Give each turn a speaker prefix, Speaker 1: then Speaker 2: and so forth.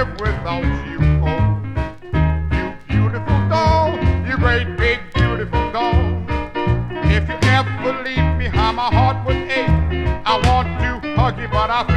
Speaker 1: live without you. Oh, you beautiful doll, you great big beautiful doll. If you ever leave me, how my heart would ache. I want to hug you, but I